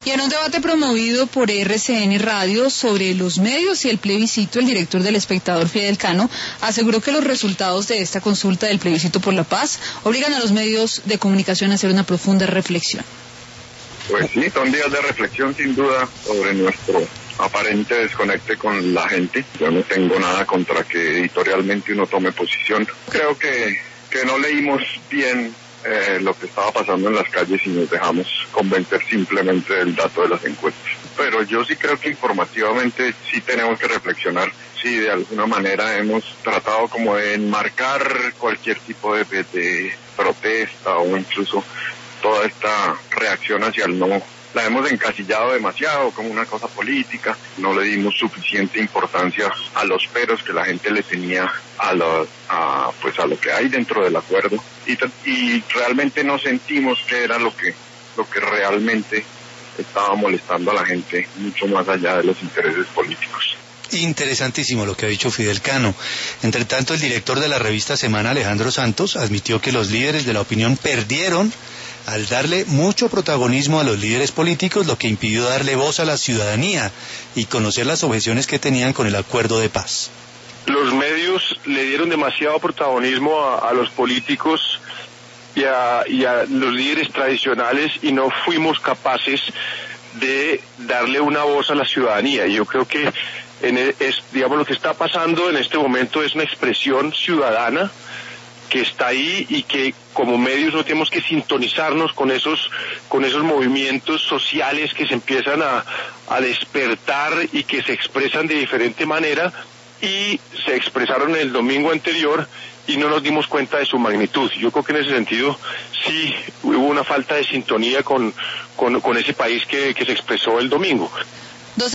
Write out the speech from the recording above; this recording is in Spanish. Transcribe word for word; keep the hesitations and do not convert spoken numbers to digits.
Y en un debate promovido por R C N Radio sobre los medios y el plebiscito, el director del Espectador, Fidel Cano, aseguró que los resultados de esta consulta del plebiscito por la paz obligan a los medios de comunicación a hacer una profunda reflexión. Pues sí, son días de reflexión sin duda sobre nuestro aparente desconecte con la gente. Yo no tengo nada contra que editorialmente uno tome posición. Creo que, que no leímos bien eh, lo que estaba pasando en las calles y nos dejamos convencer simplemente del dato de las encuestas. Pero yo sí creo que informativamente sí tenemos que reflexionar si de alguna manera hemos tratado como de enmarcar cualquier tipo de, de protesta o incluso toda esta reacción hacia el no. La hemos encasillado demasiado como una cosa política, no le dimos suficiente importancia a los peros que la gente le tenía a lo, a, pues a lo que hay dentro del acuerdo y, y realmente no sentimos que era lo que, lo que realmente estaba molestando a la gente, mucho más allá de los intereses políticos. Interesantísimo lo que ha dicho Fidel Cano. Entre tanto, el director de la revista Semana, Alejandro Santos, admitió que los líderes de la opinión perdieron al darle mucho protagonismo a los líderes políticos, lo que impidió darle voz a la ciudadanía y conocer las objeciones que tenían con el acuerdo de paz. Los medios le dieron demasiado protagonismo a, a los políticos y a, y a los líderes tradicionales y no fuimos capaces de darle una voz a la ciudadanía. Y yo creo que en el, es, digamos, lo que está pasando en este momento es una expresión ciudadana que está ahí y que como medios no tenemos que sintonizarnos con esos con esos movimientos sociales que se empiezan a, a despertar y que se expresan de diferente manera y se expresaron el domingo anterior y no nos dimos cuenta de su magnitud. Yo creo que en ese sentido sí hubo una falta de sintonía con, con, con ese país que, que se expresó el domingo.